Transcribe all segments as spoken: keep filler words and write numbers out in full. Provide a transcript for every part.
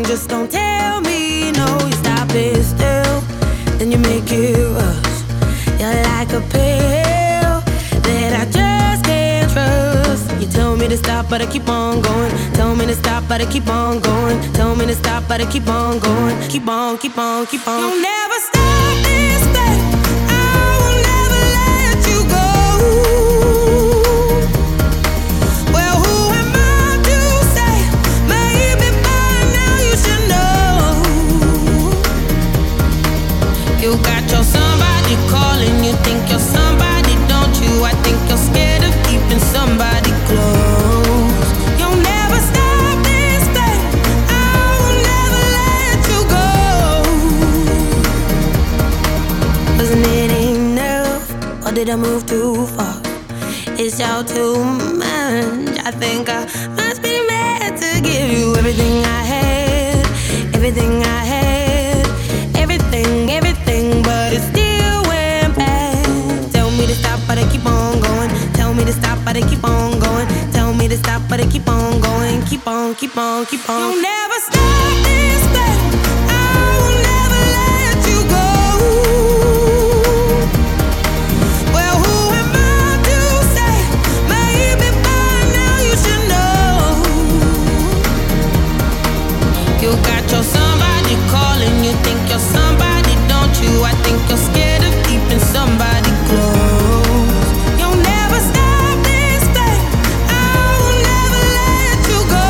just don't tell me no. You stop it still, then you make it rush. You're like a pill that I just can't trust. You tell me to stop, but I keep on going. Tell me to stop, but I keep on going. Tell me to stop, but I keep on going. Keep on, keep on, keep on. You'll never stop this thing. I will never let you go. Well, who am I to say? Maybe by now you should know. You got your somebody calling. You think you're somebody, don't you? I think you're scared of keeping somebody close. You'll never stop this thing. I will never let you go. 'Wasn't it enough, or did I move too far? It's all too much. I think I must be mad to give you everything I had, everything I had, everything, everything, but it still went bad. Tell me to stop, but I keep on going. Tell me to stop, but I keep on going. Tell me to stop, but I keep on going. Keep on, keep on, keep on. You'll never stop this thing. I will never let you go. Well, who am I to say? Maybe by now you should know. You got your somebody calling. You think you're somebody, don't you? I think you're scared of keeping somebody close. You'll never stop this thing. I will never let you go.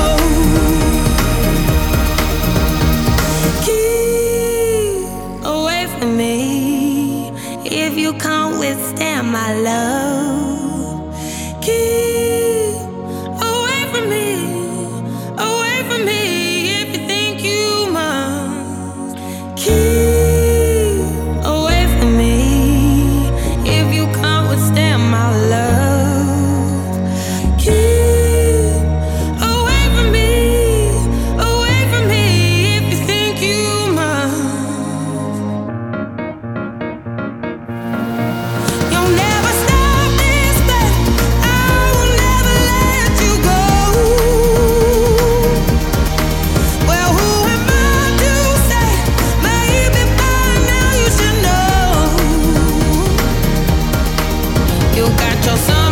Keep away from me if you can't withstand my love. Keep away from me, away from me if you think you must. Keep away from me if you can't withstand my love. Keep away from me, away from me if you think you must. You'll never stop this thing. I will never let you go. Well, who am I to say? Maybe by now you should know. You got your son.